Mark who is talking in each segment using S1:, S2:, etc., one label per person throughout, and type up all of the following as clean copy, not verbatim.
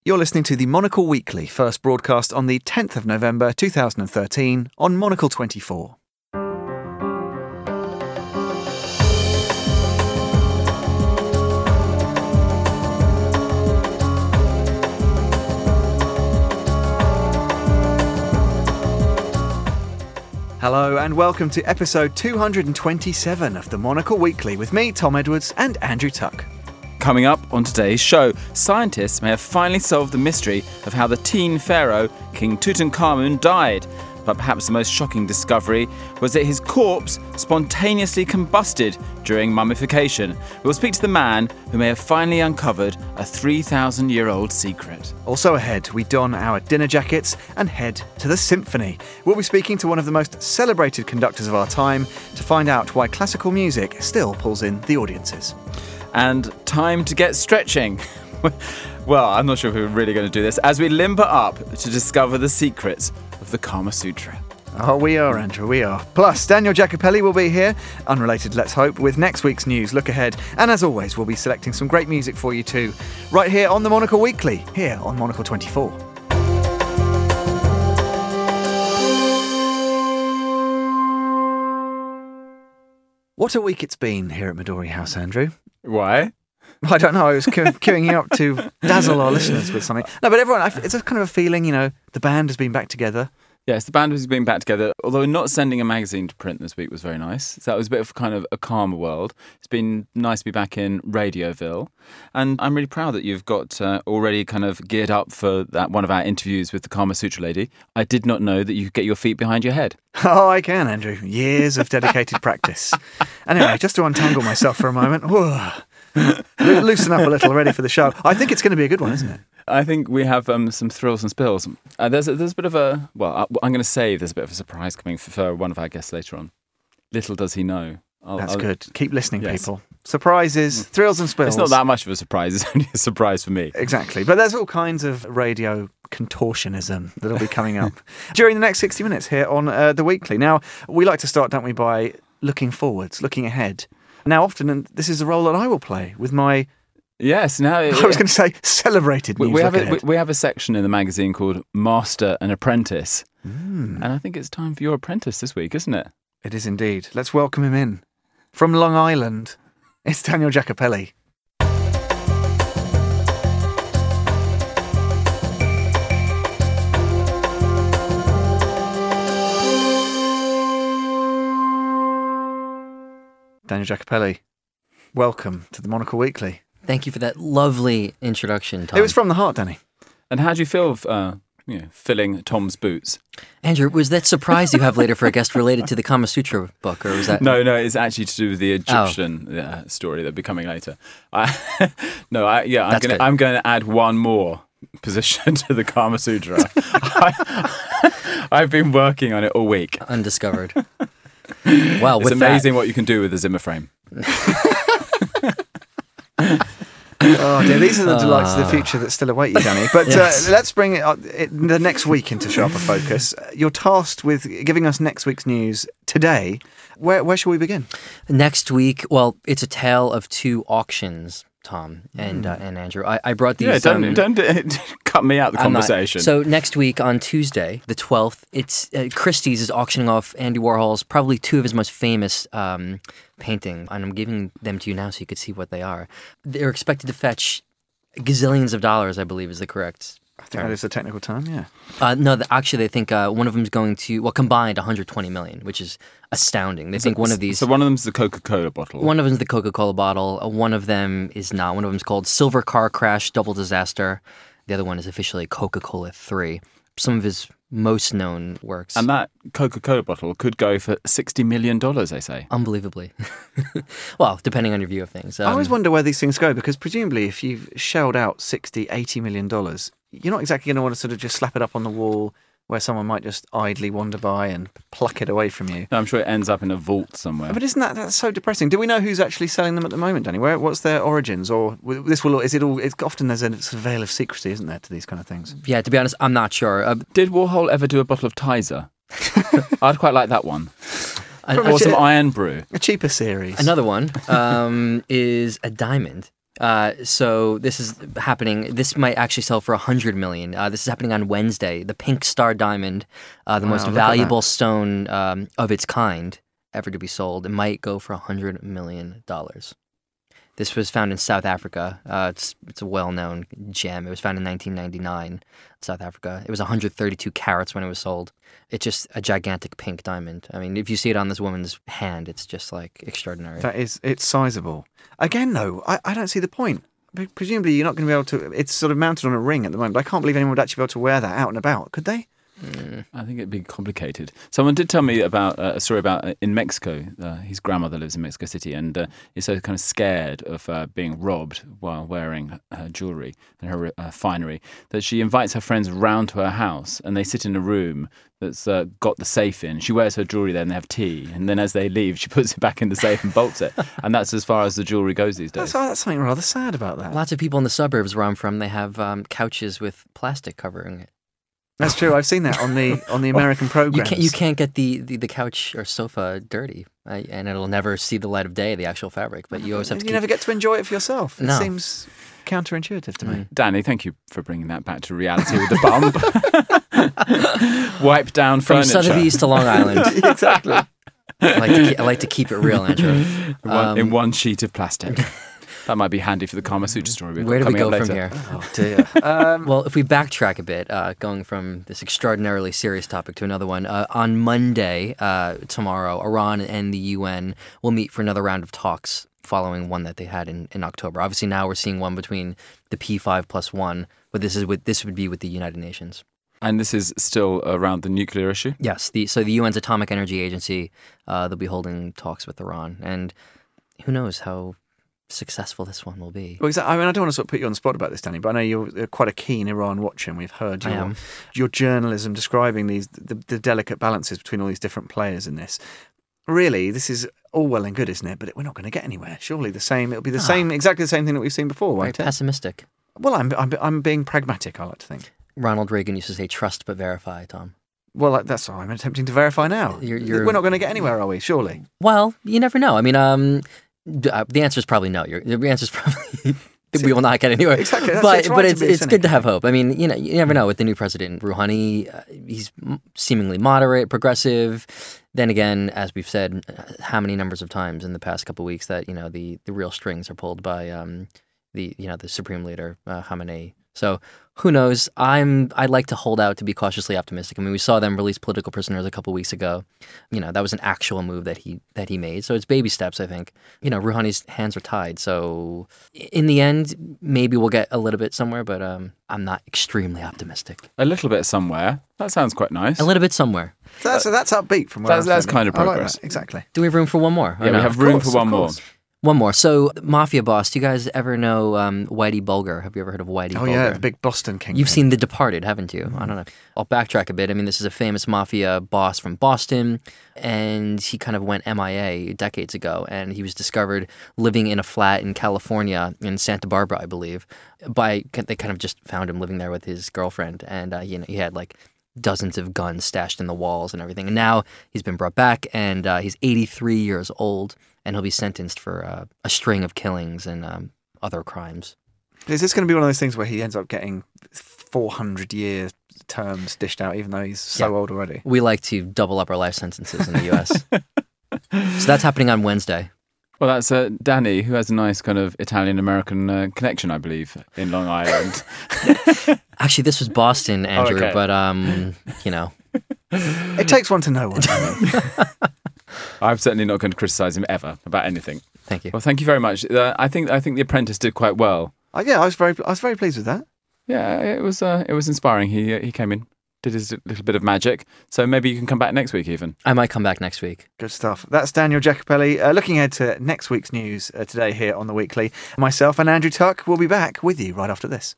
S1: You're listening to the Monocle Weekly, first broadcast on the 10th of November 2013 on Monocle 24. Hello and welcome to episode 227 of the Monocle Weekly with me, Tom Edwards, and Andrew Tuck.
S2: Coming up on today's show, scientists may have finally solved the mystery of how the teen pharaoh, King Tutankhamun, died. But perhaps the most shocking discovery was that his corpse spontaneously combusted during mummification. We'll speak to the man who may have finally uncovered a 3,000-year-old secret.
S1: Also ahead, we don our dinner jackets and head to the symphony. We'll be speaking to one of the most celebrated conductors of our time to find out why classical music still pulls in the audiences.
S2: And time to get stretching. Well, I'm not sure if we're really going to do this, as we limber up to discover the secrets of the Kama Sutra.
S1: Oh, we are, Andrew, we are. Plus, Daniel Jacopelli will be here, unrelated, let's hope, with next week's news, look ahead. And as always, we'll be selecting some great music for you too, right here on the Monocle Weekly, here on Monocle 24. What a week it's been here at Midori House, Andrew.
S2: Why?
S1: I don't know, I was queuing you up to dazzle our listeners with something. No, but everyone, it's a kind of a feeling, the band has been back together.
S2: Yes, the band has been back together, although not sending a magazine to print this week was very nice. So that was a bit of kind of a calmer world. It's been nice to be back in Radioville. And I'm really proud that you've got already kind of geared up for that one of our interviews with the Kama Sutra lady. I did not know that you could get your feet behind your head.
S1: Oh, I can, Andrew. Years of dedicated practice. Anyway, just to untangle myself for a moment. Loosen up a little, ready for the show. I think it's going to be a good one, isn't it?
S2: I think we have some thrills and spills. There's a bit of a, I'm going to say there's a bit of a surprise coming for one of our guests later on. Little does he know.
S1: That's good. Keep listening, yes. People. Surprises, thrills and spills.
S2: It's not that much of a surprise. It's only a surprise for me.
S1: Exactly. But there's all kinds of radio contortionism that'll be coming up during the next 60 minutes here on The Weekly. Now, we like to start, don't we, by looking forwards, looking ahead. Now, often, and this is a role that I will play with my...
S2: Yes, now...
S1: I was going to say celebrated news.
S2: We have a section in the magazine called Master and Apprentice. And I think it's time for your apprentice this week, isn't it?
S1: It is indeed. Let's welcome him in. From Long Island, it's Daniel Jacopelli. Daniel Jacopelli, welcome to the Monocle Weekly.
S3: Thank you for that lovely introduction, Tom.
S1: It was from the heart, Danny.
S2: And how do you feel filling Tom's boots?
S3: Andrew, was that surprise you have later for a guest related to the Kama Sutra book, or was that...
S2: No, it's actually to do with the Egyptian story that'll be coming later. I'm going to add one more position to the Kama Sutra. I've been working on it all week.
S3: Undiscovered. Well,
S2: it's amazing what you can do with a Zimmer frame.
S1: Oh dear, these are the delights of the future that still await you, Danny. But yes. Let's bring the next week into sharper focus. You're tasked with giving us next week's news today. Where shall we begin?
S3: Next week, well, it's a tale of two auctions, Tom and Andrew. I brought these...
S2: Yeah, don't cut me out the conversation.
S3: So next week on Tuesday, the 12th, it's Christie's is auctioning off Andy Warhol's probably two of his most famous painting, and I'm giving them to you now so you could see what they are. They're expected to fetch gazillions of dollars, I believe is the correct
S1: I think that is the technical term, yeah.
S3: No, actually, they think one of them is going to, combined $120 million, which is astounding. They think one of these...
S2: So one of them is the Coca-Cola bottle.
S3: One of them is the Coca-Cola bottle. One of them is not. One of them is called Silver Car Crash Double Disaster. The other one is officially Coca-Cola 3. Some of his most known works.
S2: And that Coca-Cola bottle could go for $60 million, they say.
S3: Unbelievably. Well, depending on your view of things.
S1: I always wonder where these things go, because presumably if you've shelled out $60, $80 million, you're not exactly going to want to sort of just slap it up on the wall where someone might just idly wander by and pluck it away from you.
S2: No, I'm sure it ends up in a vault somewhere.
S1: But isn't that's so depressing? Do we know who's actually selling them at the moment, Danny? What's their origins? Or this will is it all? It's often there's a sort of veil of secrecy, isn't there, to these kind of things?
S3: Yeah, to be honest, I'm not sure.
S2: Did Warhol ever do a bottle of Tizer? I'd quite like that one. Or some Iron Brew.
S1: A cheaper series.
S3: Another one is a diamond. So this is happening. This might actually sell for $100 million. This is happening on Wednesday. The Pink Star Diamond, the most
S1: look at
S3: valuable stone of its kind ever to be sold, it might go for $100 million. This was found in South Africa. It's a well-known gem. It was found in 1999 in South Africa. It was 132 carats when it was sold. It's just a gigantic pink diamond. I mean, if you see it on this woman's hand, it's just like extraordinary.
S1: It's sizable. Again, though, I don't see the point. Presumably, you're not going to be able to. It's sort of mounted on a ring at the moment. But I can't believe anyone would actually be able to wear that out and about. Could they?
S2: I think it'd be complicated. Someone did tell me about a story about in Mexico. His grandmother lives in Mexico City and is so kind of scared of being robbed while wearing her jewellery and her finery that she invites her friends round to her house and they sit in a room that's got the safe in. She wears her jewellery there and they have tea. And then as they leave, she puts it back in the safe and bolts it. And that's as far as the jewellery goes these days.
S1: That's something rather sad about that.
S3: Lots of people in the suburbs where I'm from, they have couches with plastic covering it.
S1: That's true. I've seen that on the American programs.
S3: You can't get the couch or sofa dirty, and it'll never see the light of day, the actual fabric. But you always have to.
S1: You never get to enjoy it for yourself. It
S3: No.
S1: seems counterintuitive to me.
S2: Danny, thank you for bringing that back to reality with the bump. Wipe down
S3: From
S2: furniture.
S3: Sotheby's to Long Island.
S1: Exactly.
S3: I like to keep it real, Andrew.
S2: in one sheet of plastic. That might be handy for the Kama Sutra story. We've got
S3: Where do we
S2: coming
S3: go
S2: up
S3: from
S2: later.
S3: here?
S1: Oh dear.
S3: Well, if we backtrack a bit, going from this extraordinarily serious topic to another one, on Monday, tomorrow, Iran and the UN will meet for another round of talks following one that they had in October. Obviously, now we're seeing one between the P5+1, but this would be with the United Nations.
S2: And this is still around the nuclear issue?
S3: Yes, so the UN's Atomic Energy Agency, they'll be holding talks with Iran, and who knows how successful this one will be.
S1: Well, exactly. I mean, I don't want to sort of put you on the spot about this, Danny, but I know you're quite a keen Iran watcher, and we've heard your journalism describing the delicate balances between all these different players in this. Really, this is all well and good, isn't it? But we're not going to get anywhere. Surely it'll be the same, exactly the same thing that we've seen before,
S3: Very
S1: won't it?
S3: pessimistic.
S1: Well, I'm being pragmatic, I like to think.
S3: Ronald Reagan used to say, "Trust but verify," Tom.
S1: Well, that's what I'm attempting to verify now. We're not going to get anywhere, are we? Surely.
S3: Well, you never know. I mean, the answer is probably no. The answer is probably we will not get anywhere.
S1: Exactly.
S3: But
S1: right
S3: it's good to have hope. I mean, you never know with the new president, Rouhani. He's seemingly moderate, progressive. Then again, as we've said, how many numbers of times in the past couple of weeks that the real strings are pulled by the supreme leader Khamenei. So who knows? I'd like to hold out to be cautiously optimistic. I mean, we saw them release political prisoners a couple weeks ago. That was an actual move that he made. So it's baby steps, I think. Rouhani's hands are tied. So in the end, maybe we'll get a little bit somewhere, but I'm not extremely optimistic.
S2: A little bit somewhere. That sounds quite nice.
S3: A little bit somewhere.
S1: So that's upbeat from where
S2: That's kind of
S1: I like
S2: progress.
S1: that. Exactly.
S3: Do we have room for one more?
S2: Yeah, we have room for one more.
S3: One more. So, Mafia boss, do you guys ever know Whitey Bulger? Have you ever heard of Whitey Bulger?
S1: Oh, yeah, the big Boston king.
S3: You've seen The Departed, haven't you? I don't know. I'll backtrack a bit. I mean, this is a famous mafia boss from Boston, and he kind of went MIA decades ago, and he was discovered living in a flat in California, in Santa Barbara, I believe. They kind of just found him living there with his girlfriend, and he had like dozens of guns stashed in the walls and everything. And now he's been brought back, and he's 83 years old. And he'll be sentenced for a string of killings and other crimes.
S1: Is this going to be one of those things where he ends up getting 400-year terms dished out, even though he's so old already?
S3: We like to double up our life sentences in the U.S. So that's happening on Wednesday.
S2: Well, that's Danny, who has a nice kind of Italian-American connection, I believe, in Long Island.
S3: Actually, this was Boston, Andrew,
S2: Okay.
S3: but,
S1: It takes one to know one.
S2: I'm certainly not going to criticise him ever about anything.
S3: Thank you.
S2: Well, thank you very much. I think The Apprentice did quite well.
S1: Yeah, I was very pleased with that.
S2: Yeah, it was inspiring. He came in, did his little bit of magic. So maybe you can come back next week even.
S3: I might come back next week.
S1: Good stuff. That's Daniel Jacopelli. Looking ahead to next week's news today here on The Weekly. Myself and Andrew Tuck will be back with you right after this.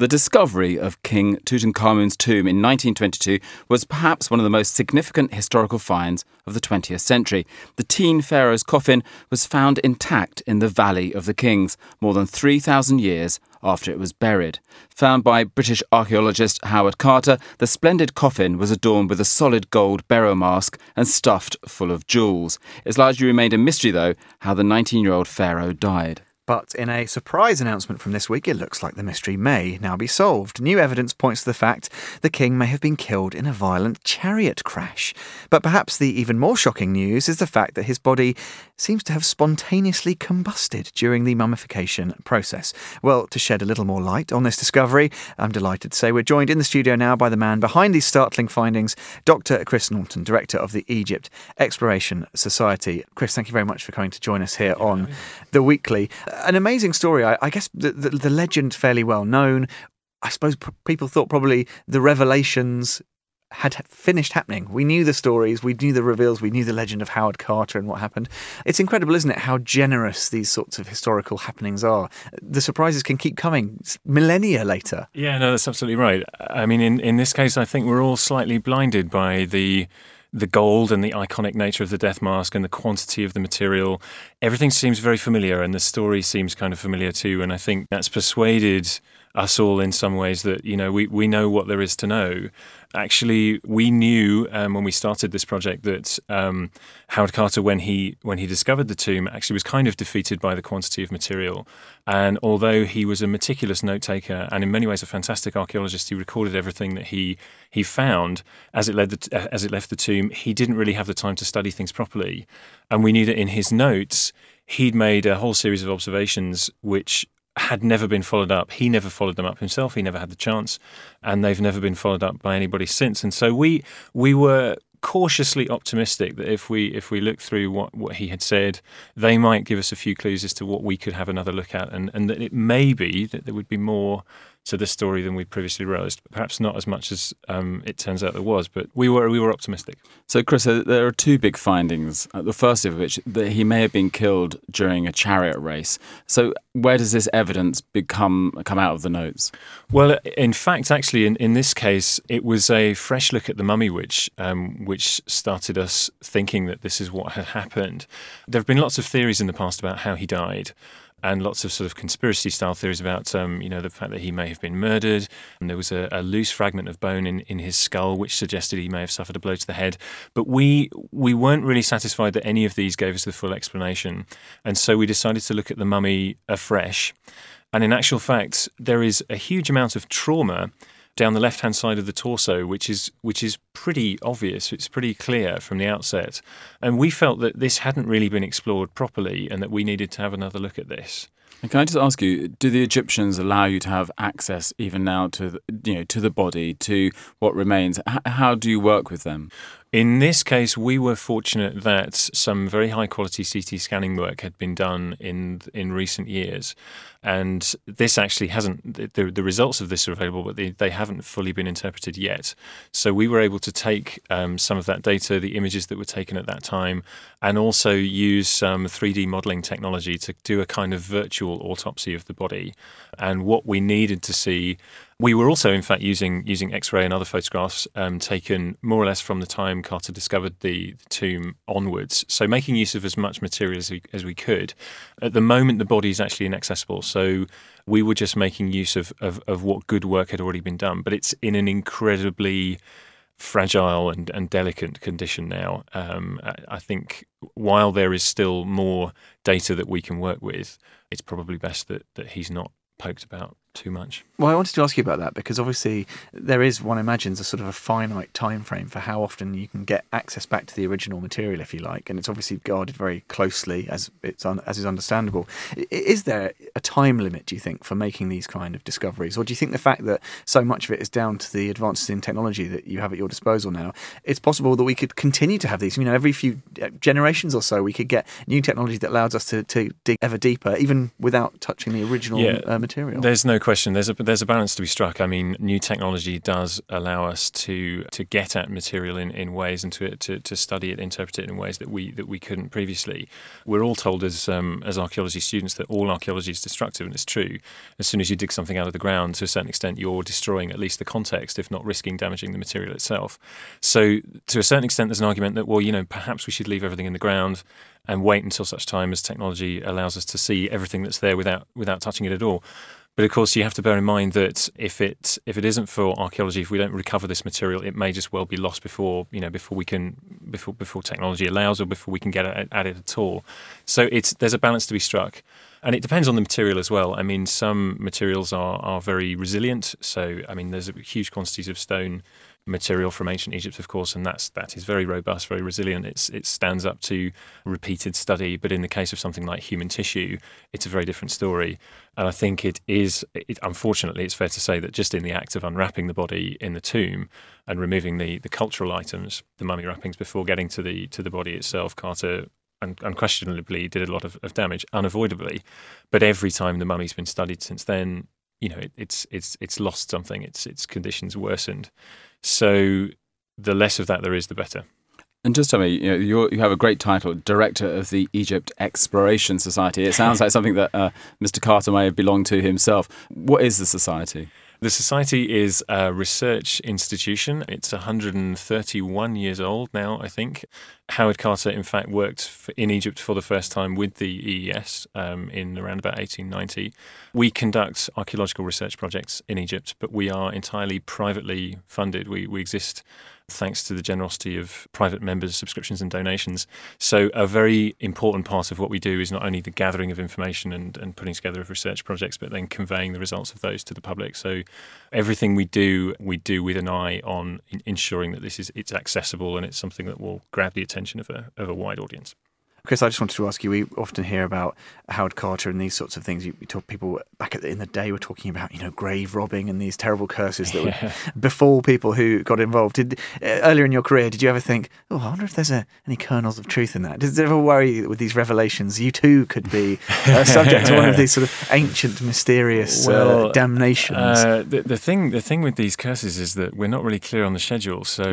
S2: The discovery of King Tutankhamun's tomb in 1922 was perhaps one of the most significant historical finds of the 20th century. The teen pharaoh's coffin was found intact in the Valley of the Kings, more than 3,000 years after it was buried. Found by British archaeologist Howard Carter, the splendid coffin was adorned with a solid gold burial mask and stuffed full of jewels. It's largely remained a mystery, though, how the 19-year-old pharaoh died.
S1: But in a surprise announcement from this week, it looks like the mystery may now be solved. New evidence points to the fact the king may have been killed in a violent chariot crash. But perhaps the even more shocking news is the fact that his body seems to have spontaneously combusted during the mummification process. Well, to shed a little more light on this discovery, I'm delighted to say we're joined in the studio now by the man behind these startling findings, Dr. Chris Norton, director of the Egypt Exploration Society. Chris, thank you very much for coming to join us here on The Weekly. An amazing story. I guess the legend fairly well known. I suppose people thought probably the revelations had finished happening. We knew the stories, we knew the reveals, we knew the legend of Howard Carter and what happened. It's incredible, isn't it, how generous these sorts of historical happenings are. The surprises can keep coming millennia later.
S4: Yeah, no, that's absolutely right. I mean, in this case, I think we're all slightly blinded by the gold and the iconic nature of the death mask and the quantity of the material. Everything seems very familiar, and the story seems kind of familiar too. And I think that's persuaded us all in some ways that, you know, we know what there is to know. Actually, we knew when we started this project that Howard Carter, when he discovered the tomb, actually was kind of defeated by the quantity of material. And although he was a meticulous note taker and in many ways a fantastic archaeologist, he recorded everything that he found as it left the tomb. He didn't really have the time to study things properly, and we knew that in his notes he'd made a whole series of observations which had never been followed up. He never followed them up himself. He never had the chance, and they've never been followed up by anybody since. And so we were cautiously optimistic that if we look through what he had said, they might give us a few clues as to what we could have another look at, and that it may be that there would be more to the story than we previously realised. Perhaps not as much as it turns out there was, but we were optimistic.
S2: So, Chris, there are two big findings. The first of which, that he may have been killed during a chariot race. So, where does this evidence come out of the notes?
S4: Well, in fact, actually, in this case, it was a fresh look at the mummy which started us thinking that this is what had happened. There have been lots of theories in the past about how he died, and lots of sort of conspiracy-style theories about, the fact that he may have been murdered. And there was a loose fragment of bone in his skull, which suggested he may have suffered a blow to the head. But we weren't really satisfied that any of these gave us the full explanation. And so we decided to look at the mummy afresh. And in actual fact, there is a huge amount of trauma down the left-hand side of the torso, which is pretty obvious. It's pretty clear from the outset. And we felt that this hadn't really been explored properly and that we needed to have another look at this.
S2: And can I just ask you, do the Egyptians allow you to have access even now to the body, to what remains? How do you work with them?
S4: In this case, we were fortunate that some very high-quality CT scanning work had been done in recent years. And this actually hasn't, the results of this are available, but they haven't fully been interpreted yet. So we were able to take some of that data, the images that were taken at that time, and also use some 3D modelling technology to do a kind of virtual autopsy of the body. And what we needed to see, we were also, in fact, using X-ray and other photographs taken more or less from the time Carter discovered the tomb onwards. So making use of as much material as we could. At the moment, the body is actually inaccessible. So we were just making use of what good work had already been done. But it's in an incredibly fragile and delicate condition now. I think while there is still more data that we can work with, it's probably best that he's not poked about too much.
S1: Well, I wanted to ask you about that because obviously there is, one imagines, a sort of a finite time frame for how often you can get access back to the original material, if you like, and it's obviously guarded very closely, as is understandable. Is there a time limit, do you think, for making these kind of discoveries, or do you think the fact that so much of it is down to the advances in technology that you have at your disposal now, it's possible that we could continue to have these? You know, every few generations or so, we could get new technology that allows us to dig ever deeper, even without touching the original material.
S4: There's no question. There's a balance to be struck. I mean, new technology does allow us to get at material in ways and to study it, interpret it in ways that we couldn't previously. We're all told as archaeology students that all archaeology is destructive, and it's true. As soon as you dig something out of the ground, to a certain extent, you're destroying at least the context, if not risking damaging the material itself. So, to a certain extent, there's an argument that, well, perhaps we should leave everything in the ground and wait until such time as technology allows us to see everything that's there without touching it at all. But of course, you have to bear in mind that if it isn't for archaeology, if we don't recover this material, it may just well be lost before technology allows, or before we can get at it at all. So there's a balance to be struck, and it depends on the material as well. I mean, some materials are very resilient. So I mean, there's huge quantities of stone material from ancient Egypt, of course, and that is very robust, very resilient. It stands up to repeated study. But in the case of something like human tissue, it's a very different story. And I think unfortunately, it's fair to say that just in the act of unwrapping the body in the tomb and removing the cultural items, the mummy wrappings, before getting to the body itself, Carter unquestionably did a lot of damage, unavoidably. But every time the mummy's been studied since then, it's lost something. Its conditions worsened. So the less of that there is, the better.
S2: And just tell me, you have a great title, Director of the Egypt Exploration Society. It sounds like something that Mr. Carter may have belonged to himself. What is the society?
S4: The Society is a research institution. It's 131 years old now, I think. Howard Carter, in fact, worked in Egypt for the first time with the EES in around about 1890. We conduct archaeological research projects in Egypt, but we are entirely privately funded. We exist thanks to the generosity of private members' subscriptions and donations. So a very important part of what we do is not only the gathering of information and putting together of research projects, but then conveying the results of those to the public. So everything we do with an eye on ensuring that it's accessible and it's something that will grab the attention of a wide audience.
S1: Chris, I just wanted to ask you, we often hear about Howard Carter and these sorts of things. People back in the day were talking about, grave robbing and these terrible curses that would befall people who got involved. Earlier in your career, did you ever think, I wonder if there's any kernels of truth in that? Did it ever worry with these revelations you too could be subject to one of these sort of ancient, mysterious damnations?
S4: The thing with these curses is that we're not really clear on the schedule. So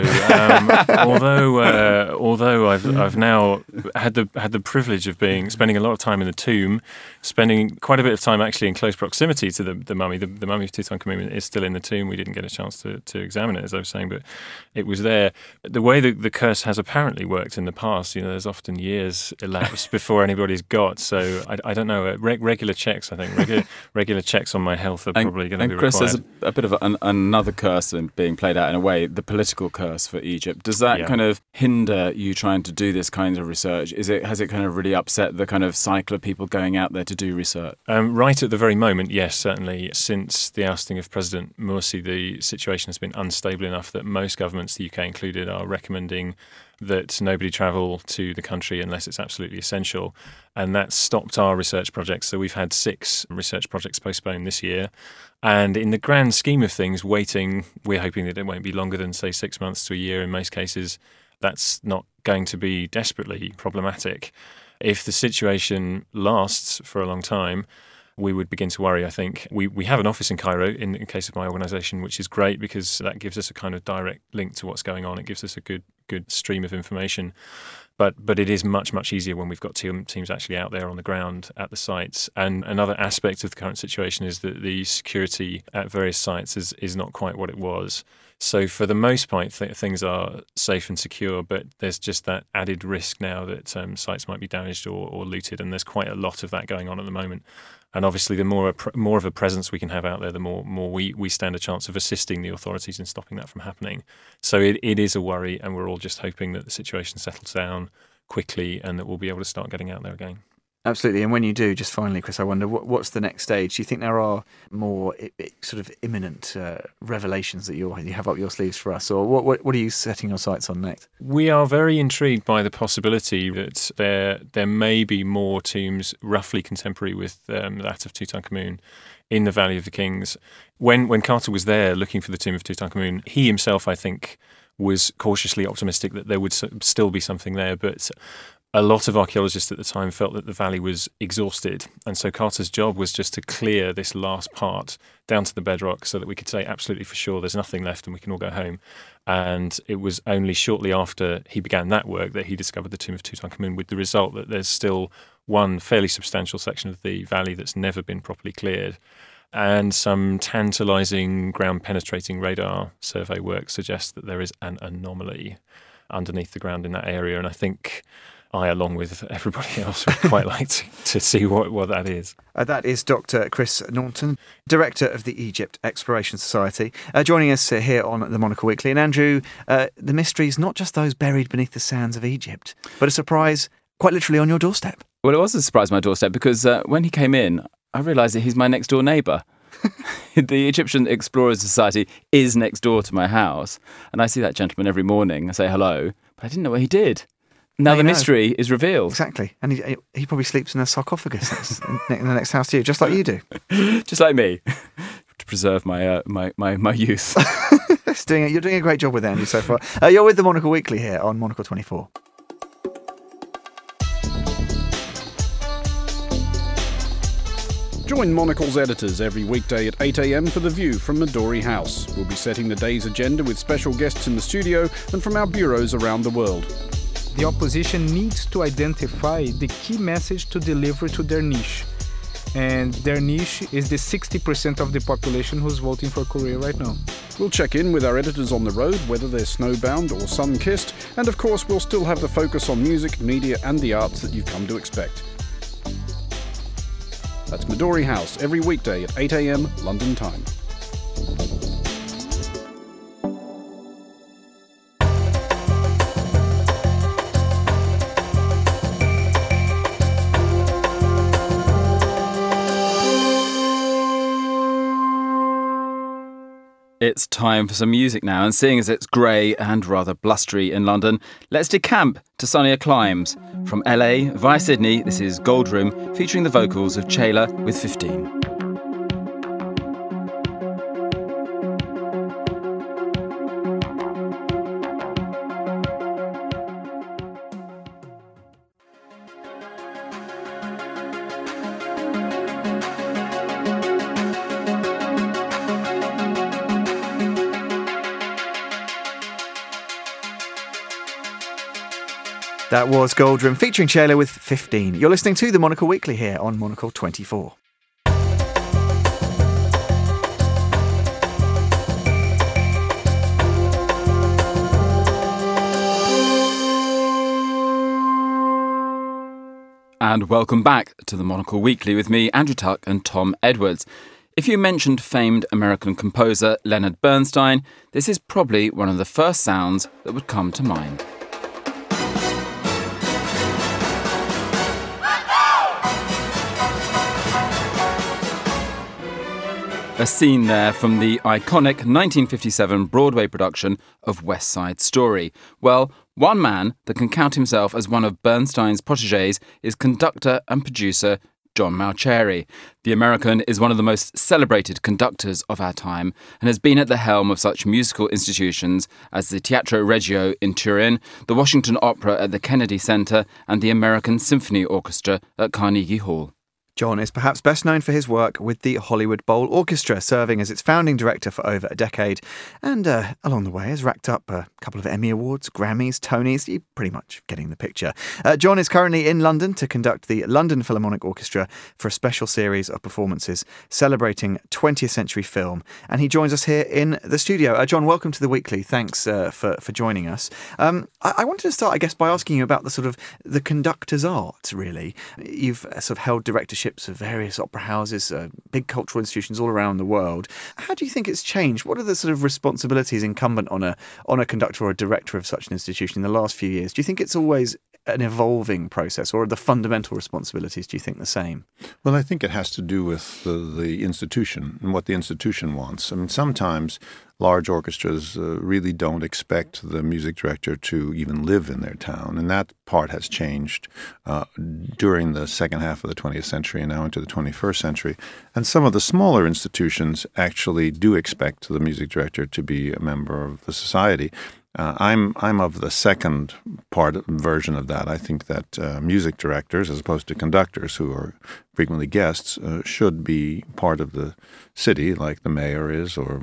S4: although I've now had the privilege of spending a lot of time in the tomb, spending quite a bit of time actually in close proximity to the mummy. The mummy of Tutankhamun is still in the tomb. We didn't get a chance to examine it, as I was saying, but it was there. The way that the curse has apparently worked in the past, there's often years elapsed before anybody's got. So I don't know. Regular checks, I think. Regular checks on my health are probably going to be required.
S2: And Chris, there's a bit of another curse being played out in a way, the political curse for Egypt. Does that kind of hinder you trying to do this kind of research? Has it kind of really upset the kind of cycle of people going out there to do research?
S4: Right at the very moment, yes, certainly. Since the ousting of President Morsi, the situation has been unstable enough that most governments, the UK included, are recommending that nobody travel to the country unless it's absolutely essential. And that's stopped our research projects. So we've had 6 research projects postponed this year. And in the grand scheme of things, we're hoping that it won't be longer than, say, 6 months to a year in most cases. That's not going to be desperately problematic. If the situation lasts for a long time, we would begin to worry, I think. We have an office in Cairo in case of my organisation, which is great because that gives us a kind of direct link to what's going on. It gives us a good stream of information. But it is much, much easier when we've got teams actually out there on the ground at the sites. And another aspect of the current situation is that the security at various sites is not quite what it was. So for the most part, things are safe and secure, but there's just that added risk now that sites might be damaged or looted, and there's quite a lot of that going on at the moment. And obviously, the more of a presence we can have out there, the more we stand a chance of assisting the authorities in stopping that from happening. So it is a worry, and we're all just hoping that the situation settles down quickly and that we'll be able to start getting out there again.
S1: Absolutely. And when you do, just finally, Chris, I wonder, what's the next stage? Do you think there are more sort of imminent revelations that you have up your sleeves for us? Or what are you setting your sights on next?
S4: We are very intrigued by the possibility that there may be more tombs roughly contemporary with that of Tutankhamun in the Valley of the Kings. When Carter was there looking for the tomb of Tutankhamun, he himself, I think, was cautiously optimistic that there would still be something there, but a lot of archaeologists at the time felt that the valley was exhausted. And so Carter's job was just to clear this last part down to the bedrock so that we could say absolutely for sure there's nothing left and we can all go home. And it was only shortly after he began that work that he discovered the tomb of Tutankhamun, with the result that there's still one fairly substantial section of the valley that's never been properly cleared. And some tantalizing ground-penetrating radar survey work suggests that there is an anomaly underneath the ground in that area. And I think I, along with everybody else, would quite like to see what that is.
S1: That is Dr. Chris Naunton, Director of the Egypt Exploration Society, joining us here on the Monocle Weekly. And Andrew, the mystery is not just those buried beneath the sands of Egypt, but a surprise quite literally on your doorstep.
S2: Well, it was a surprise on my doorstep because when he came in, I realised that he's my next door neighbour. The Egyptian Explorers Society is next door to my house, and I see that gentleman every morning. I say hello, but I didn't know what he did. Now the mystery is revealed.
S1: Exactly. And he probably sleeps in a sarcophagus in the next house to you, just like you do.
S2: Just like me, to preserve my youth.
S1: You're doing a great job with it, Andy, so far. You're with the Monocle Weekly here on Monocle 24.
S5: Join Monocle's editors every weekday at 8 a.m. for The View from Midori House. We'll be setting the day's agenda with special guests in the studio and from our bureaus around the world.
S6: The opposition needs to identify the key message to deliver to their niche. And their niche is the 60% of the population who's voting for Korea right now.
S5: We'll check in with our editors on the road, whether they're snowbound or sun-kissed. And of course, we'll still have the focus on music, media and the arts that you've come to expect. That's Midori House, every weekday at 8 a.m. London time.
S2: It's time for some music now, and seeing as it's grey and rather blustery in London, let's decamp to sunnier climes. From LA via Sydney, this is Gold Room, featuring the vocals of Chayla with 15.
S1: That was Gold Room featuring Chayla with 15. You're listening to the Monocle Weekly here on Monocle 24.
S2: And welcome back to the Monocle Weekly with me, Andrew Tuck and Tom Edwards. If you mentioned famed American composer Leonard Bernstein, this is probably one of the first sounds that would come to mind. A scene there from the iconic 1957 Broadway production of West Side Story. Well, one man that can count himself as one of Bernstein's protégés is conductor and producer John Mauceri. The American is one of the most celebrated conductors of our time and has been at the helm of such musical institutions as the Teatro Regio in Turin, the Washington Opera at the Kennedy Center, and the American Symphony Orchestra at Carnegie Hall.
S1: John is perhaps best known for his work with the Hollywood Bowl Orchestra, serving as its founding director for over a decade, and along the way has racked up a couple of Emmy Awards, Grammys, Tonys. You're pretty much getting the picture. John is currently in London to conduct the London Philharmonic Orchestra for a special series of performances celebrating 20th century film, and he joins us here in the studio. John, welcome to the Weekly. Thanks for joining us. I wanted to start, I guess, by asking you about the sort of the conductor's art, really. You've sort of held directorship of various opera houses, big cultural institutions all around the world. How do you think it's changed? What are the sort of responsibilities incumbent on a conductor or a director of such an institution in the last few years? Do you think it's always an evolving process, or are the fundamental responsibilities, do you think, the same?
S7: Well, I think it has to do with the institution and what the institution wants. I mean, sometimes large orchestras really don't expect the music director to even live in their town, and that part has changed during the second half of the 20th century and now into the 21st century. And some of the smaller institutions actually do expect the music director to be a member of the society. I'm of the second version of that. I think that music directors, as opposed to conductors who are frequently guests, should be part of the city, like the mayor is, or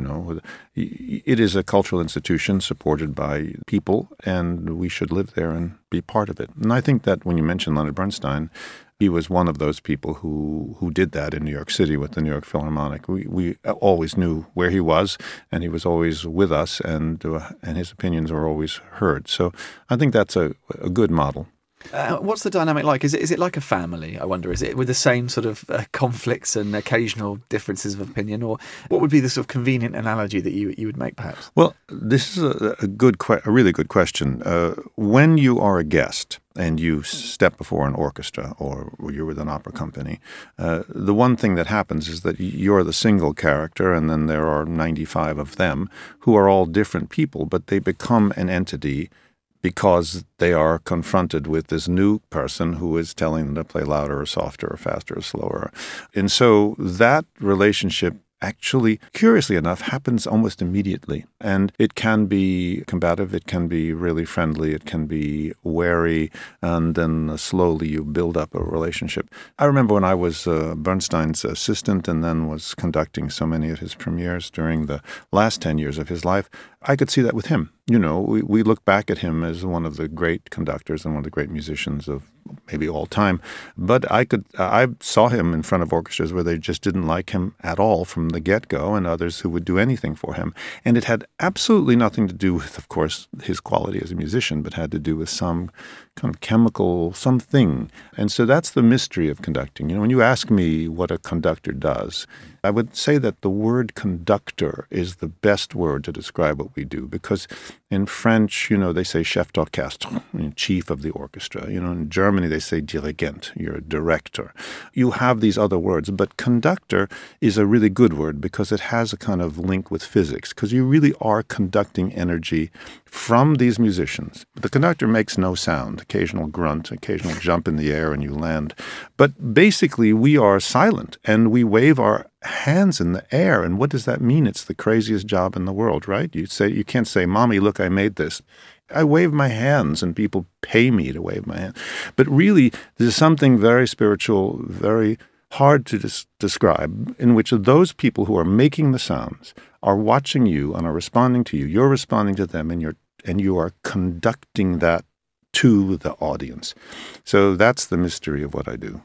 S7: it is a cultural institution supported by people, and we should live there and be part of it. And I think that when you mention Leonard Bernstein, he was one of those people who did that in New York City with the New York Philharmonic. We always knew where he was, and he was always with us, and his opinions were always heard. So I think that's a good model.
S1: What's the dynamic like? Is it like a family, I wonder? Is it with the same sort of conflicts and occasional differences of opinion? Or what would be the sort of convenient analogy that you would make, perhaps?
S7: Well, this is a really good question. When you are a guest and you step before an orchestra or you're with an opera company, the one thing that happens is that you're the single character, and then there are 95 of them who are all different people, but they become an entity because they are confronted with this new person who is telling them to play louder or softer or faster or slower. And so that relationship actually, curiously enough, happens almost immediately. And it can be combative, it can be really friendly, it can be wary, and then slowly you build up a relationship. I remember when I was Bernstein's assistant and then was conducting so many of his premieres during the last 10 years of his life, I could see that with him. We look back at him as one of the great conductors and one of the great musicians of maybe all time. But I saw him in front of orchestras where they just didn't like him at all from the get-go, and others who would do anything for him. And it had absolutely nothing to do with, of course, his quality as a musician, but had to do with some kind of chemical, something. And so that's the mystery of conducting. When you ask me what a conductor does, I would say that the word conductor is the best word to describe what we do, because in French, they say chef d'orchestre, chief of the orchestra. In Germany, they say dirigent, you're a director. You have these other words, but conductor is a really good word because it has a kind of link with physics, because you really are conducting energy from these musicians. The conductor makes no sound, occasional grunt, occasional jump in the air and you land. But basically, we are silent and we wave our hands in the air. And what does that mean? It's the craziest job in the world, right? You can't say, "Mommy, look, I made this." I wave my hands and people pay me to wave my hands. But really, there's something very spiritual, very hard to describe, in which those people who are making the sounds are watching you and are responding to you. You're responding to them, and you are conducting that to the audience. So that's the mystery of what I do.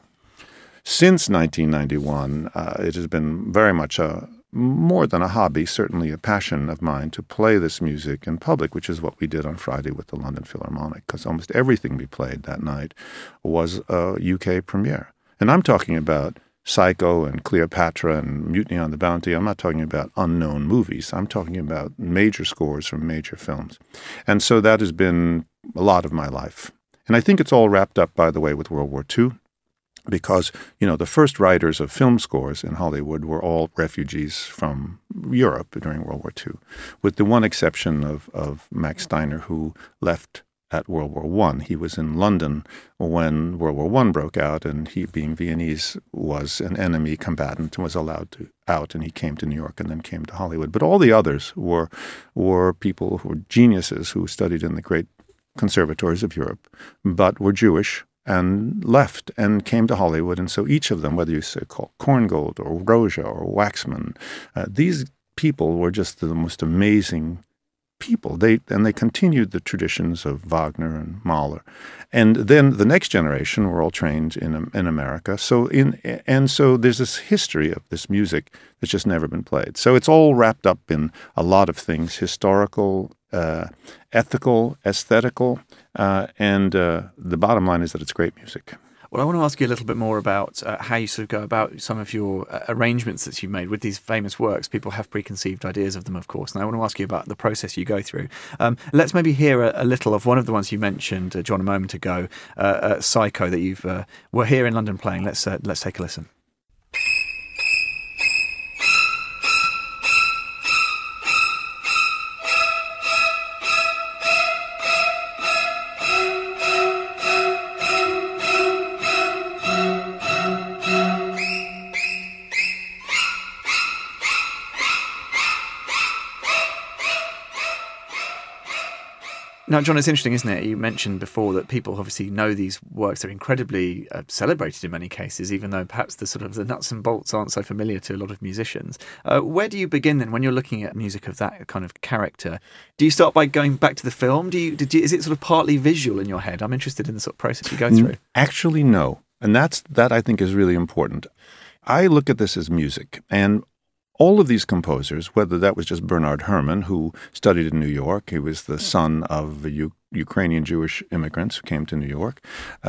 S7: Since 1991, it has been very much more than a hobby, certainly a passion of mine to play this music in public, which is what we did on Friday with the London Philharmonic, because almost everything we played that night was a UK premiere. And I'm talking about Psycho and Cleopatra and Mutiny on the Bounty. I'm not talking about unknown movies. I'm talking about major scores from major films. And so that has been a lot of my life. And I think it's all wrapped up, by the way, with World War II. Because, the first writers of film scores in Hollywood were all refugees from Europe during World War II, with the one exception of Max Steiner, who left at World War I. He was in London when World War I broke out, and he, being Viennese, was an enemy combatant and was allowed out, and he came to New York and then came to Hollywood. But all the others were people who were geniuses who studied in the great conservatories of Europe, but were Jewish, and left and came to Hollywood. And so each of them, whether you say call Korngold or Roja or Waxman, these people were just the most amazing people. They continued the traditions of Wagner and Mahler. And then the next generation were all trained in America. So there's this history of this music that's just never been played. So it's all wrapped up in a lot of things: historical, ethical, aesthetical, and the bottom line is that it's great music.
S1: Well, I want to ask you a little bit more about how you sort of go about some of your arrangements that you've made with these famous works. People have preconceived ideas of them, of course, and I want to ask you about the process you go through. Let's maybe hear a little of one of the ones you mentioned, John, a moment ago, Psycho, that you've were here in London playing. Let's take a listen. Now, John, it's interesting, isn't it? You mentioned before that people obviously know these works. They're incredibly celebrated in many cases, even though perhaps the nuts and bolts aren't so familiar to a lot of musicians. Where do you begin then when you're looking at music of that kind of character? Do you start by going back to the film? Is it sort of partly visual in your head? I'm interested in the sort of process you go through.
S7: Actually, no. And that I think is really important. I look at this as music, and all of these composers, whether that was just Bernard Herrmann, who studied in New York, he was the son of Ukrainian Jewish immigrants who came to New York,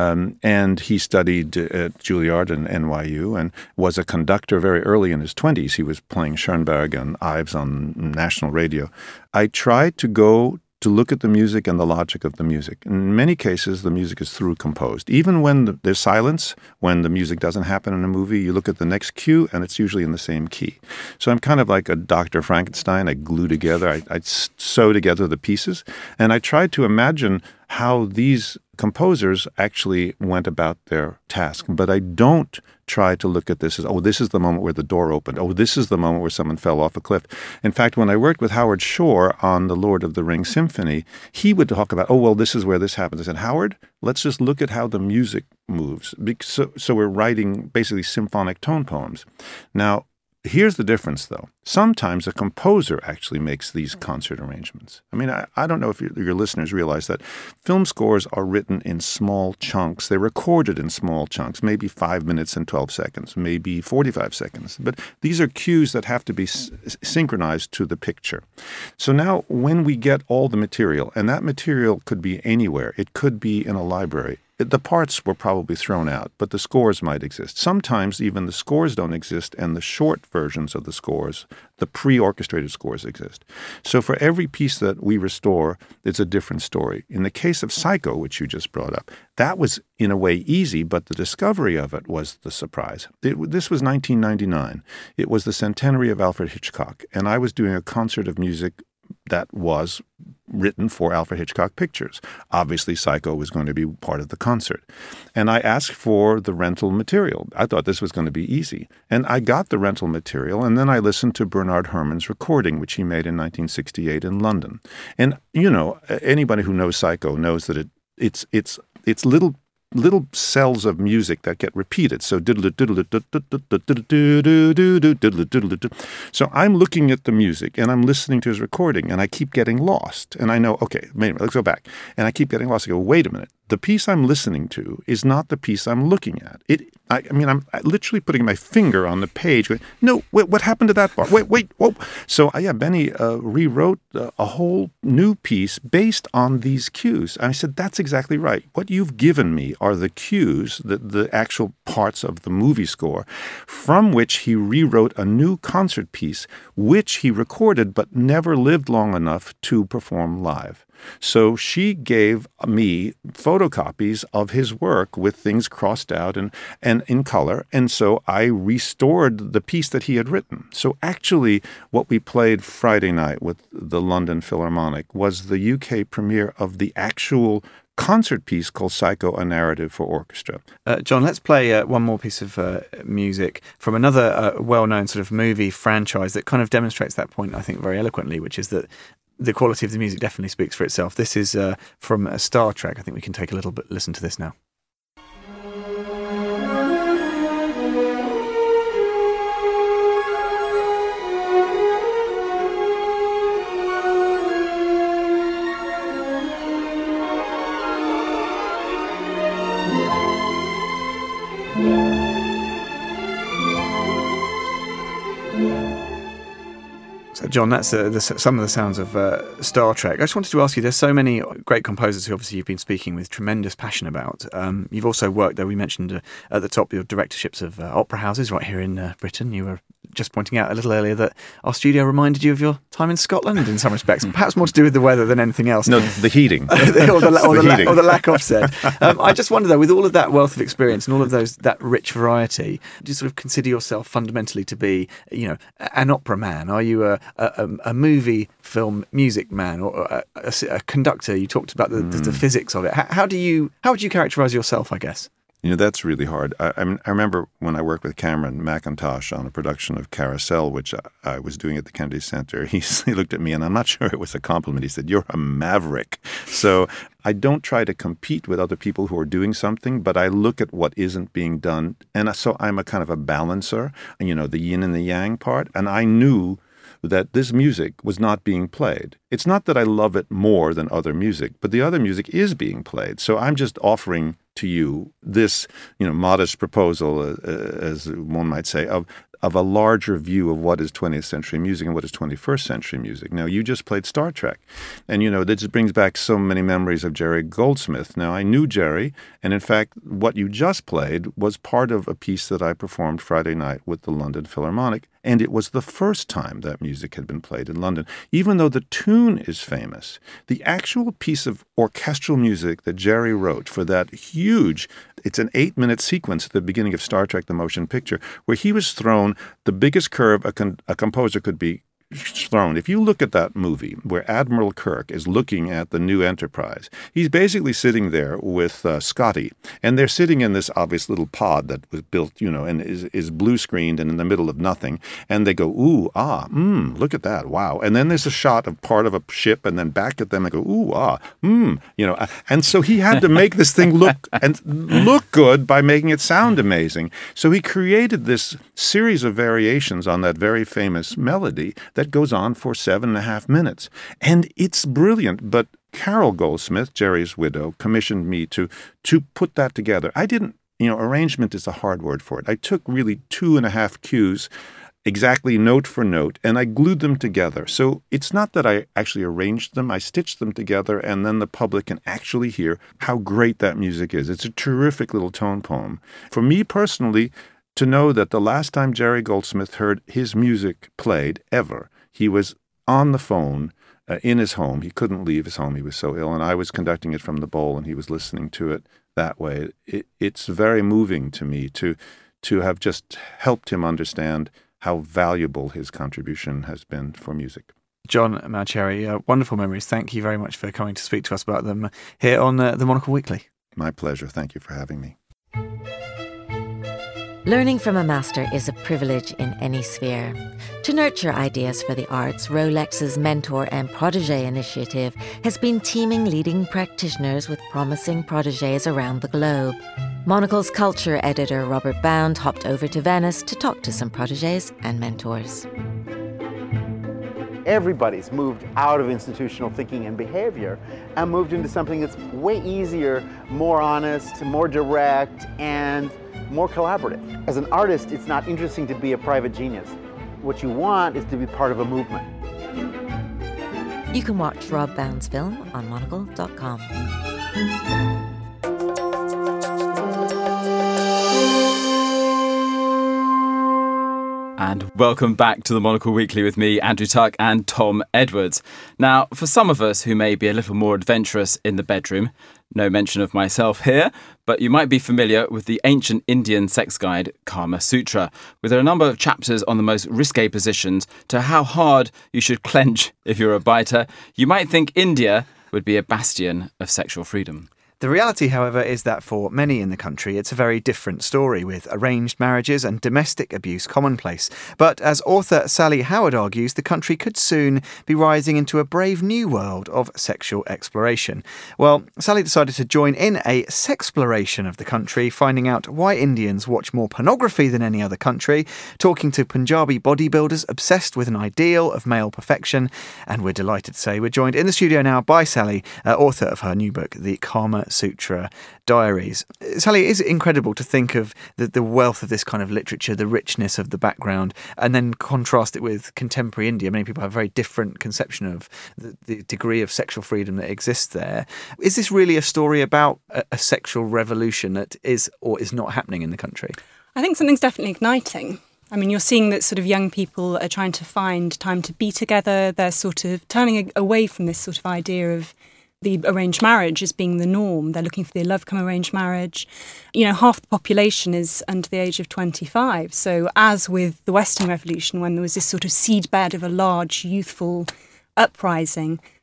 S7: and he studied at Juilliard and NYU and was a conductor very early in his 20s. He was playing Schoenberg and Ives on national radio. I tried to look at the music and the logic of the music. In many cases, the music is through composed. Even when there's silence, when the music doesn't happen in a movie, you look at the next cue, and it's usually in the same key. So I'm kind of like a Dr. Frankenstein. I glue together, I sew together the pieces, and I tried to imagine how these composers actually went about their task. But I don't try to look at this as, this is the moment where the door opened. This is the moment where someone fell off a cliff. In fact, when I worked with Howard Shore on the Lord of the Rings Symphony, he would talk about, this is where this happens. I said, Howard, let's just look at how the music moves. So we're writing basically symphonic tone poems. Now, here's the difference, though. Sometimes a composer actually makes these concert arrangements. I mean, I don't know if your listeners realize that film scores are written in small chunks. They're recorded in small chunks, maybe 5 minutes and 12 seconds, maybe 45 seconds. But these are cues that have to be synchronized to the picture. So now when we get all the material, and that material could be anywhere. It could be in a library. The parts were probably thrown out, but the scores might exist. Sometimes even the scores don't exist, and the short versions of the scores, the pre-orchestrated scores, exist. So for every piece that we restore, it's a different story. In the case of Psycho, which you just brought up, that was in a way easy, but the discovery of it was the surprise. This was 1999. It was the centenary of Alfred Hitchcock, and I was doing a concert of music that was written for Alfred Hitchcock Pictures. Obviously, Psycho was going to be part of the concert. And I asked for the rental material. I thought this was going to be easy. And I got the rental material, and then I listened to Bernard Herrmann's recording, which he made in 1968 in London. And, anybody who knows Psycho knows that it's little cells of music that get repeated. So so I'm looking at the music and I'm listening to his recording and I keep getting lost. And I know, okay, wait a minute, let's go back. And I keep getting lost. I go, wait a minute. The piece I'm listening to is not the piece I'm looking at. I'm literally putting my finger on the page going, no, wait, what happened to that part? Wait, whoa. So, Benny rewrote a whole new piece based on these cues. And I said, that's exactly right. What you've given me are the cues, the actual parts of the movie score, from which he rewrote a new concert piece, which he recorded but never lived long enough to perform live. So she gave me photocopies of his work with things crossed out and in color. And so I restored the piece that he had written. So actually what we played Friday night with the London Philharmonic was the UK premiere of the actual concert piece called Psycho, a Narrative for Orchestra.
S1: John, let's play one more piece of music from another well-known sort of movie franchise that kind of demonstrates that point, I think, very eloquently, which is that the quality of the music definitely speaks for itself. This is from Star Trek. I think we can take a little bit listen to this now. So, John, that's some of the sounds of Star Trek. I just wanted to ask you, there's so many great composers who obviously you've been speaking with tremendous passion about. You've also worked, though we mentioned at the top, your directorships of opera houses right here in Britain. You were just pointing out a little earlier that our studio reminded you of your time in Scotland in some respects, perhaps more to do with the weather than anything else.
S7: No, the heating.
S1: or the lack of said. I just wonder, though, with all of that wealth of experience and all of that rich variety, do you sort of consider yourself fundamentally to be, an opera man? Are you a movie, film, music man, or a conductor? You talked about the physics of it. How would you characterize yourself, I guess?
S7: That's really hard. I remember when I worked with Cameron McIntosh on a production of Carousel, which I was doing at the Kennedy Center. He looked at me, and I'm not sure it was a compliment. He said, "You're a maverick." So I don't try to compete with other people who are doing something, but I look at what isn't being done. And so I'm a kind of a balancer, the yin and the yang part. And I knew that this music was not being played. It's not that I love it more than other music, but the other music is being played. So I'm just offering to you this, modest proposal, as one might say, of a larger view of what is 20th century music and what is 21st century music. Now, you just played Star Trek, and, this brings back so many memories of Jerry Goldsmith. Now, I knew Jerry, and in fact, what you just played was part of a piece that I performed Friday night with the London Philharmonic, and it was the first time that music had been played in London. Even though the tune is famous, the actual piece of orchestral music that Jerry wrote for that huge, it's an 8-minute sequence at the beginning of Star Trek: The Motion Picture, where he was thrown the biggest curve a composer could be thrown. If you look at that movie where Admiral Kirk is looking at the new Enterprise, he's basically sitting there with Scotty, and they're sitting in this obvious little pod that was built, and is blue screened and in the middle of nothing, and they go, ooh, ah, look at that, wow. And then there's a shot of part of a ship, and then back at them and go, ooh, ah, and so he had to make this thing look good by making it sound amazing. So he created this series of variations on that very famous melody that goes on for 7.5 minutes. And it's brilliant. But Carol Goldsmith, Jerry's widow, commissioned me to put that together. I didn't, arrangement is a hard word for it. I took really 2.5 cues, exactly note for note, and I glued them together. So it's not that I actually arranged them. I stitched them together, and then the public can actually hear how great that music is. It's a terrific little tone poem. For me personally, to know that the last time Jerry Goldsmith heard his music played ever, he was on the phone in his home. He couldn't leave his home. He was so ill, and I was conducting it from the bowl, and he was listening to it that way. It's very moving to me to have just helped him understand how valuable his contribution has been for music.
S1: John Mauceri, wonderful memories. Thank you very much for coming to speak to us about them here on the Monocle Weekly.
S7: My pleasure. Thank you for having me.
S8: Learning from a master is a privilege in any sphere. To nurture ideas for the arts, Rolex's Mentor and Protégé initiative has been teaming leading practitioners with promising protégés around the globe. Monocle's culture editor Robert Bound hopped over to Venice to talk to some protégés and mentors.
S9: Everybody's moved out of institutional thinking and behavior and moved into something that's way easier, more honest, more direct, and more collaborative. As an artist, it's not interesting to be a private genius. What you want is to be part of a movement.
S8: You can watch Rob Bound's film on monocle.com.
S2: And welcome back to the Monocle Weekly with me, Andrew Tuck, and Tom Edwards. Now, for some of us who may be a little more adventurous in the bedroom, no mention of myself here, but you might be familiar with the ancient Indian sex guide Kama Sutra, with a number of chapters on the most risque positions to how hard you should clench if you're a biter. You might think India would be a bastion of sexual freedom.
S1: The reality, however, is that for many in the country, it's a very different story, with arranged marriages and domestic abuse commonplace. But as author Sally Howard argues, the country could soon be rising into a brave new world of sexual exploration. Well, Sally decided to join in a sexploration of the country, finding out why Indians watch more pornography than any other country, talking to Punjabi bodybuilders obsessed with an ideal of male perfection. And we're delighted to say we're joined in the studio now by Sally, author of her new book, The Kama Sutra Diaries. Sally, it is incredible to think of the wealth of this kind of literature, the richness of the background, and then contrast it with contemporary India. Many people have a very different conception of the degree of sexual freedom that exists there. Is this really a story about a sexual revolution that is or is not happening in the country?
S10: I think something's definitely igniting. I mean, you're seeing that sort of young people are trying to find time to be together. They're sort of turning away from this sort of idea of the arranged marriage as being the norm. They're looking for the love-come arranged marriage. You know, half the population is under the age of 25. So as with the Western Revolution, when there was this sort of seedbed of a large youthful uprising,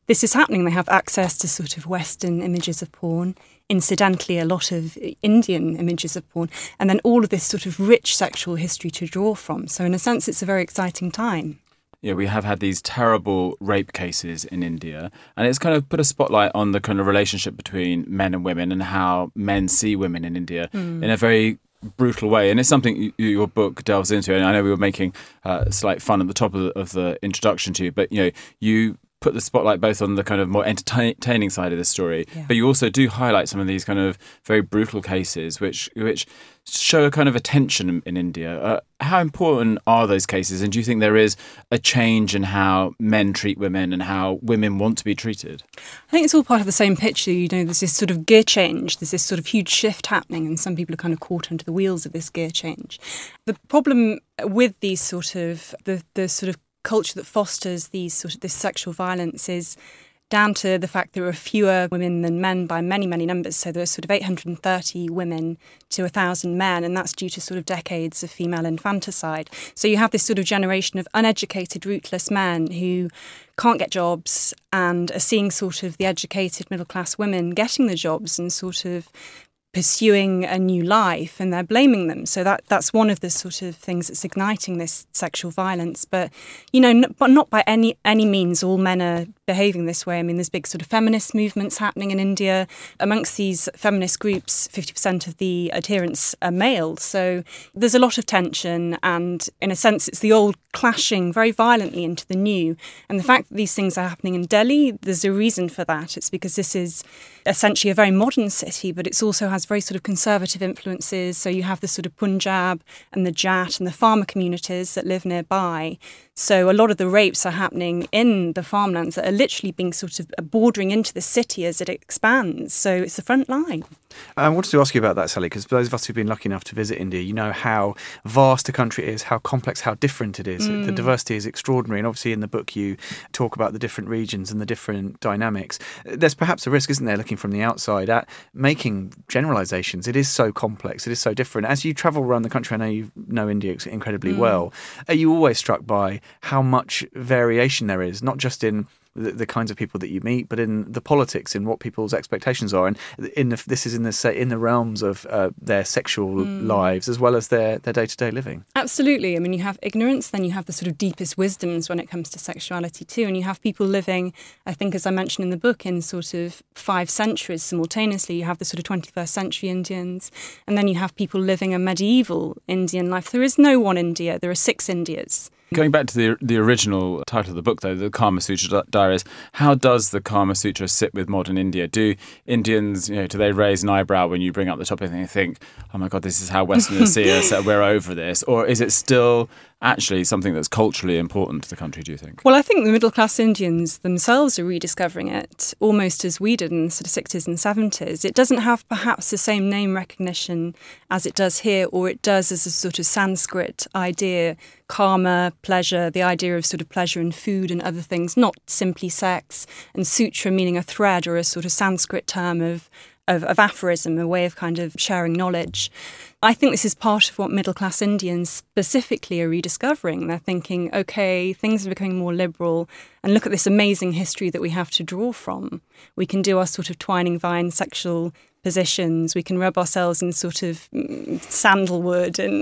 S10: this is happening. They have access to sort of Western images of porn, incidentally a lot of Indian images of porn, and then all of this sort of rich sexual history to draw from. So in a sense, it's a very exciting time.
S2: Yeah, we have had these terrible rape cases in India, and it's kind of put a spotlight on the kind of relationship between men and women and how men see women in India in a very brutal way. And it's something your book delves into. And I know we were making slight fun at the top of the introduction to you, but you put the spotlight both on the kind of more entertaining side of the story, but you also do highlight some of these kind of very brutal cases which show a kind of a tension in India. How important are those cases, and do you think there is a change in how men treat women and how women want to be treated?
S10: I think it's all part of the same picture. There's this sort of gear change, there's this sort of huge shift happening, and some people are kind of caught under the wheels of this gear change. The problem with these sort of the sort of culture that fosters this sexual violence is down to the fact there are fewer women than men by many, many numbers. So there are sort of 830 women to 1,000 men, and that's due to sort of decades of female infanticide. So you have this sort of generation of uneducated, rootless men who can't get jobs and are seeing sort of the educated middle-class women getting the jobs and sort of pursuing a new life, and they're blaming them. So that's one of the sort of things that's igniting this sexual violence. But, but not by any means all men are behaving this way. I mean, there's big sort of feminist movements happening in India. Amongst these feminist groups, 50% of the adherents are male. So there's a lot of tension, and in a sense, it's the old clashing very violently into the new. And the fact that these things are happening in Delhi, there's a reason for that. It's because this is essentially a very modern city, but it also has very sort of conservative influences. So you have the sort of Punjab and the Jat and the farmer communities that live nearby. So a lot of the rapes are happening in the farmlands that are literally being sort of bordering into the city as it expands. So it's the front line.
S1: I wanted to ask you about that, Sally, because those of us who've been lucky enough to visit India, you know how vast a country it is, how complex, how different it is. The diversity is extraordinary. And obviously in the book you talk about the different regions and the different dynamics. There's perhaps a risk, isn't there, looking from the outside at making generalisations. It is so complex. It is so different. As you travel around the country, I know you know India incredibly well. Are you always struck by how much variation there is, not just in the kinds of people that you meet, but in the politics, in what people's expectations are, and this is in the realms of their sexual lives as well as their day-to-day living? Absolutely. I mean, you have ignorance, then you have the sort of deepest wisdoms when it comes to sexuality too, and you have people living, I think, as I mentioned in the book, in sort of 5 centuries simultaneously. You have the sort of 21st century Indians, and then you have people living a medieval Indian life. There is no one India. There are 6 Indias. Going back to the original title of the book, though, the Kama Sutra Diaries, how does the Kama Sutra sit with modern India? Do Indians, do they raise an eyebrow when you bring up the topic and they think, oh my God, this is how Westerners see us, we're over this? Or is it still actually something that's culturally important to the country, do you think? Well, I think the middle-class Indians themselves are rediscovering it almost as we did in the sort of 60s and 70s. It doesn't have perhaps the same name recognition as it does here, or it does as a sort of Sanskrit idea, karma, pleasure, the idea of sort of pleasure in food and other things, not simply sex, and sutra meaning a thread or a sort of Sanskrit term of aphorism, a way of kind of sharing knowledge. I think this is part of what middle-class Indians specifically are rediscovering. They're thinking, okay, things are becoming more liberal, and look at this amazing history that we have to draw from. We can do our sort of twining vine sexual positions, we can rub ourselves in sort of sandalwood and,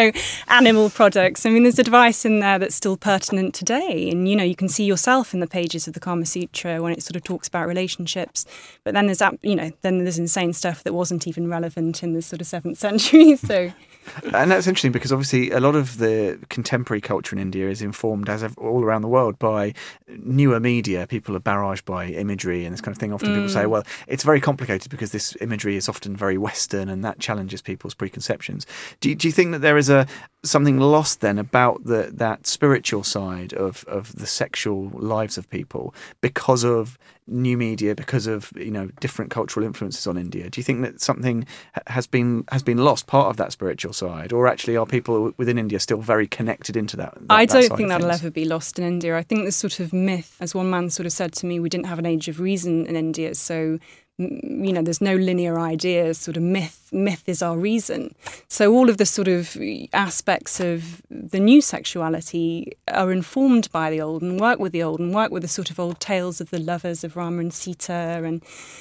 S1: animal products. I mean, there's a device in there that's still pertinent today. And, you can see yourself in the pages of the Kama Sutra when it sort of talks about relationships. But then there's insane stuff that wasn't even relevant in the sort of 7th century. So... And that's interesting because obviously a lot of the contemporary culture in India is informed, as all around the world, by newer media. People are barraged by imagery and this kind of thing. Often people say, well, it's very complicated because this imagery is often very Western and that challenges people's preconceptions. Do you think that there is something lost then about that spiritual side of the sexual lives of people because of new media, because of different cultural influences on India? Do you think that something has been lost, part of that spiritual side, or actually are people within India still very connected into that? I don't think that'll ever be lost in India. I think this sort of myth, as one man sort of said to me, we didn't have an age of reason in India, so
S10: there's no linear ideas, sort of myth is our reason. So all of the sort of aspects of the new sexuality are informed by the old and work with the sort of old tales of the lovers of Rama and Sita. And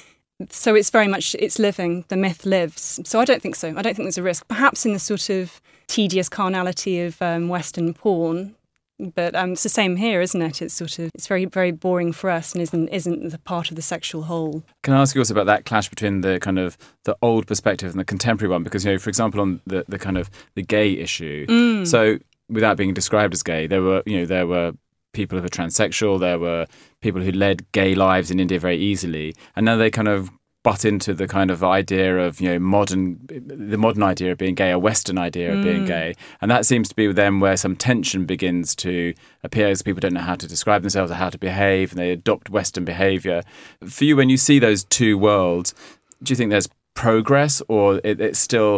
S10: so it's very much, it's living, the myth lives. So I don't think so. I don't think there's a risk. Perhaps in the sort of tedious carnality of Western porn, but it's the same here, isn't it? It's very, very boring for us and isn't the part of the sexual whole.
S2: Can I ask you also about that clash between the kind of the old perspective and the contemporary one? Because, for example, on the kind of the gay issue, so without being described as gay, there were people who were transsexual, there were people who led gay lives in India very easily, and now they kind of butt into the kind of idea of, the modern idea of being gay, a Western idea of being gay. And that seems to be then where some tension begins to appear, as people don't know how to describe themselves or how to behave, and they adopt Western behaviour. For you, when you see those two worlds, do you think there's progress, or it's still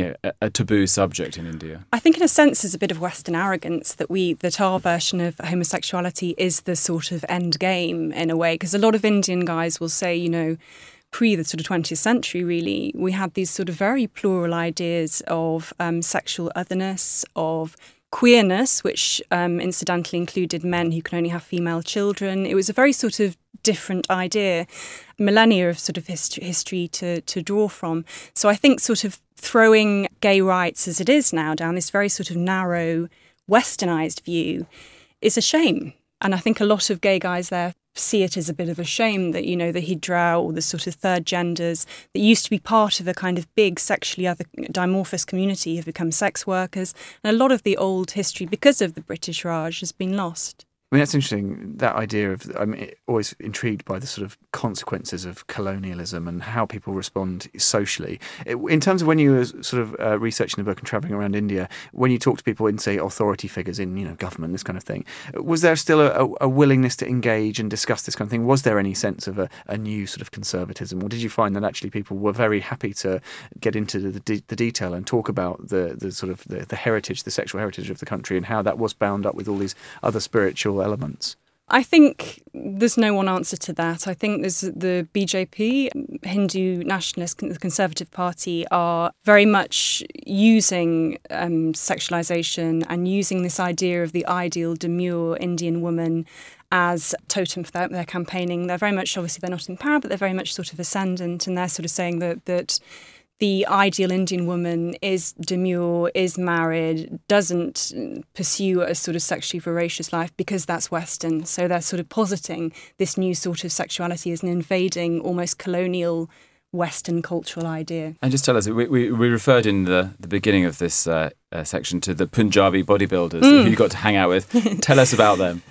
S2: a taboo subject in India? I
S10: think in a sense there's a bit of Western arrogance that our version of homosexuality is the sort of end game in a way, because a lot of Indian guys will say, pre the sort of 20th century, really, we had these sort of very plural ideas of sexual otherness, of queerness, which incidentally included men who can only have female children. It was a very sort of different idea, millennia of sort of history to draw from. So I think sort of throwing gay rights as it is now down this very sort of narrow, westernised view is a shame. And I think a lot of gay guys there see it as a bit of a shame that, the hijra or the sort of third genders that used to be part of a kind of big sexually other dimorphous community have become sex workers. And a lot of the old history, because of the British Raj, has been lost.
S1: I mean, that's interesting, that idea of, always intrigued by the sort of consequences of colonialism and how people respond socially. In terms of when you were sort of researching the book and travelling around India, when you talk to people in, say, authority figures in, government, this kind of thing, was there still a willingness to engage and discuss this kind of thing? Was there any sense of a new sort of conservatism? Or did you find that actually people were very happy to get into the detail and talk about the sort of the heritage, the sexual heritage of the country and how that was bound up with all these other spiritual elements?
S10: I think there's no one answer to that. I think there's the BJP, Hindu nationalists, the Conservative Party, are very much using sexualisation and using this idea of the ideal demure Indian woman as totem for their campaigning. They're very much, obviously they're not in power, but they're very much sort of ascendant, and they're sort of saying that the ideal Indian woman is demure, is married, doesn't pursue a sort of sexually voracious life because that's Western. So they're sort of positing this new sort of sexuality as an invading, almost colonial Western cultural idea. And
S2: just tell us, we referred in the beginning of this section to the Punjabi bodybuilders who you got to hang out with. Tell us about them.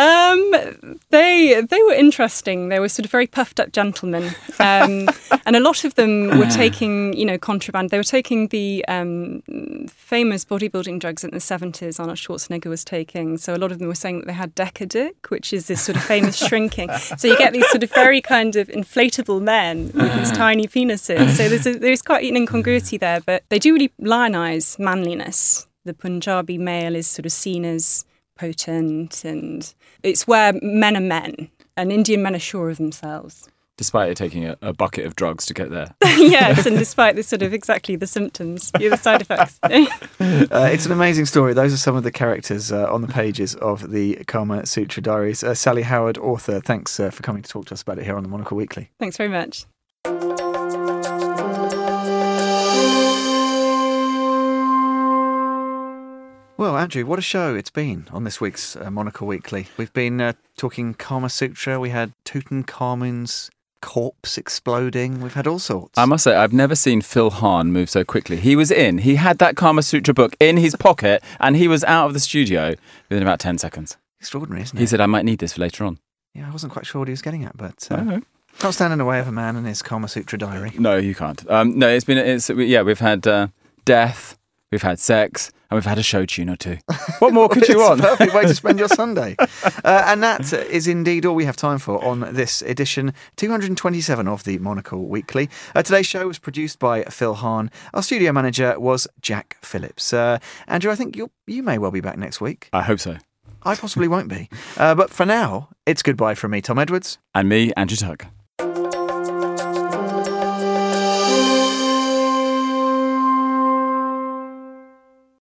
S10: They were interesting. They were sort of very puffed up gentlemen, and a lot of them were taking, contraband. They were taking the famous bodybuilding drugs in the 70s Arnold Schwarzenegger was taking. So a lot of them were saying that they had Decadic, which is this sort of famous shrinking. So you get these sort of very kind of inflatable men with these tiny penises. So there's quite an incongruity there, but they do really lionise manliness. The Punjabi male is sort of seen as potent, and it's where men are men, and Indian men are sure of themselves.
S2: Despite it taking a bucket of drugs to get there.
S10: Yes, and despite the sort of exactly the symptoms, the side effects.
S1: It's an amazing story. Those are some of the characters on the pages of the Kama Sutra Diaries. Sally Howard, author, thanks for coming to talk to us about it here on the Monocle Weekly.
S10: Thanks very much.
S1: Well, Andrew, what a show it's been on this week's Monocle Weekly. We've been talking Kama Sutra. We had Tutankhamun's corpse exploding. We've had all sorts.
S2: I must say, I've never seen Phil Hahn move so quickly. He had that Kama Sutra book in his pocket, and he was out of the studio within about 10 seconds.
S1: Extraordinary, isn't it?
S2: He said, I might need this for later on.
S1: Yeah, I wasn't quite sure what he was getting at, but can't stand in the way of a man and his Kama Sutra diary.
S2: No, you can't. We've had death, we've had sex, and we've had a show tune or two. What more could you want?
S1: It's a perfect way to spend your Sunday. And that is indeed all we have time for on this edition 227 of the Monocle Weekly. Today's show was produced by Phil Hahn. Our studio manager was Jack Phillips. Andrew, I think you may well be back next week.
S2: I hope so.
S1: I possibly won't be. But for now, it's goodbye from me, Tom Edwards.
S2: And me, Andrew Tuck.